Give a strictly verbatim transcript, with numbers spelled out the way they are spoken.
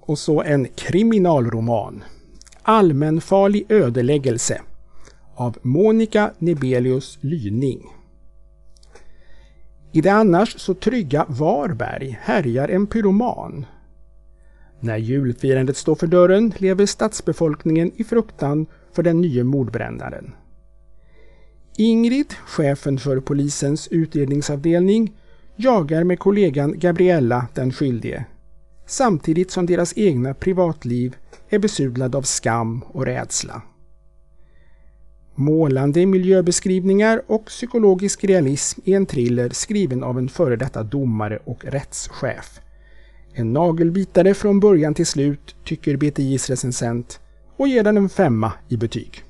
Och så en kriminalroman. Allmänfarlig ödeläggelse av Monica Nebelius Lyning. I det annars så trygga Varberg härjar en pyroman. När julfirandet står för dörren lever stadsbefolkningen i fruktan för den nya mordbrännaren. Ingrid, chefen för polisens utredningsavdelning, jagar med kollegan Gabriella den skyldige, samtidigt som deras egna privatliv är besudlad av skam och rädsla. Målande miljöbeskrivningar och psykologisk realism i en thriller skriven av en före detta domare och rättschef. En nagelbitare från början till slut, tycker B T J:s recensent och ger den en femma i betyg.